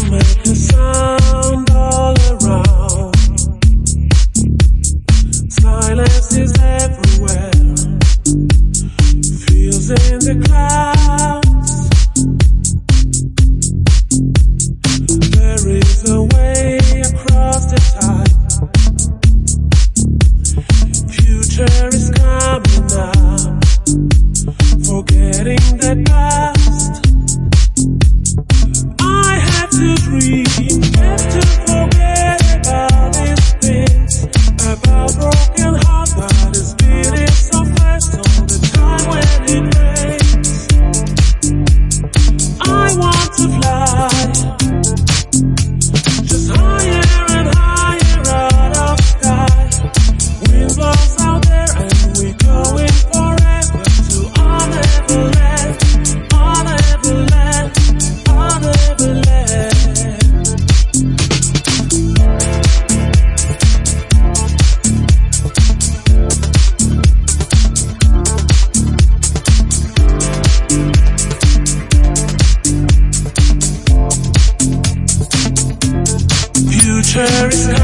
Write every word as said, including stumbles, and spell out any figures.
make a sound all around. Silence is everywhere. Feels in the clouds. There is a way across the tide. Future is coming now. Forgetting the past. I had to dream, have to forget about these things, about broken heart that is beating so fast all the time when it rains. I want to fly, just higher and higher out of sky. Wind blows out there and we're going forever to our Neverland, our Neverland, our Neverland. Future is